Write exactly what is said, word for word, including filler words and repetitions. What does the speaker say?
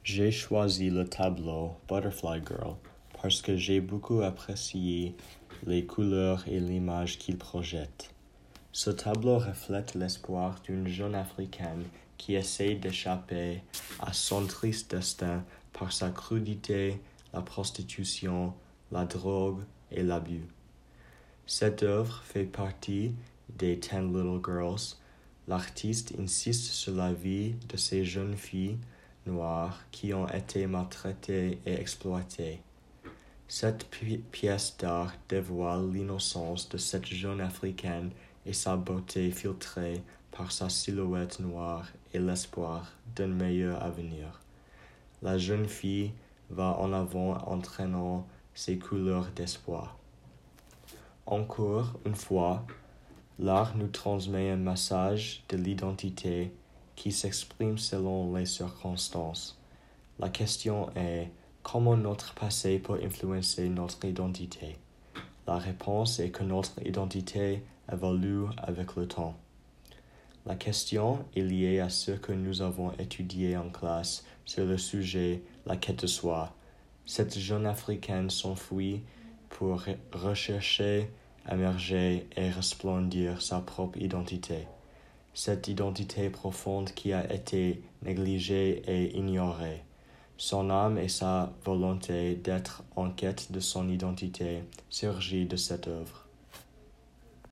J'ai choisi le tableau Butterfly Girl parce que j'ai beaucoup apprécié les couleurs et l'image qu'il projette. Ce tableau reflète l'espoir d'une jeune Africaine qui essaie d'échapper à son triste destin par sa crudité, la prostitution, la drogue et l'abus. Cette œuvre fait partie des Ten Little Girls. L'artiste insiste sur la vie de ces jeunes filles noires qui ont été maltraitées et exploitées. Cette pi- pièce d'art dévoile l'innocence de cette jeune Africaine et sa beauté filtrée par sa silhouette noire et l'espoir d'un meilleur avenir. La jeune fille va en avant entraînant ses couleurs d'espoir. Encore une fois, l'art nous transmet un message de l'identité qui s'exprime selon les circonstances. La question est comment notre passé peut influencer notre identité. La réponse est que notre identité évolue avec le temps. La question est liée à ce que nous avons étudié en classe sur le sujet la quête de soi. Cette jeune Africaine s'enfuit pour rechercher, émerger et resplendir sa propre identité. Cette identité profonde qui a été négligée et ignorée. Son âme et sa volonté d'être en quête de son identité surgit de cette œuvre.